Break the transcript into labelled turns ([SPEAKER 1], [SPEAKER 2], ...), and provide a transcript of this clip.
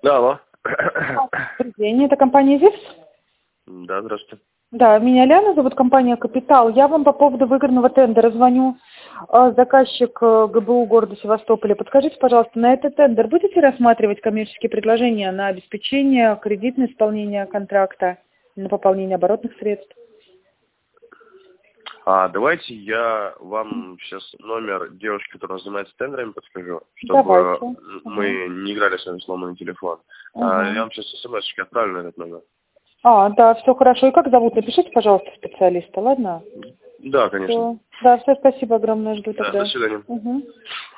[SPEAKER 1] Да, алло.
[SPEAKER 2] Добрый день, это компания ЗИПС?
[SPEAKER 1] Да, здравствуйте.
[SPEAKER 2] Да, меня Ляна зовут, компания «Капитал». Я вам по поводу выигранного тендера звоню. Заказчик ГБУ города Севастополя. Подскажите, пожалуйста, на этот тендер будете рассматривать коммерческие предложения на обеспечение, кредитное исполнение контракта, на пополнение оборотных средств?
[SPEAKER 1] Давайте я вам сейчас номер девушки, которая занимается тендерами, подскажу, чтобы
[SPEAKER 2] Давайте.
[SPEAKER 1] мы не играли с вами сломанный телефон. Я вам сейчас смс-очки отправлю на этот номер.
[SPEAKER 2] Да, все хорошо. И как зовут? Напишите, пожалуйста, специалиста, ладно?
[SPEAKER 1] Да, конечно.
[SPEAKER 2] Всё. Да, все, спасибо огромное, жду
[SPEAKER 1] Да,
[SPEAKER 2] тогда.
[SPEAKER 1] до свидания.
[SPEAKER 2] Угу.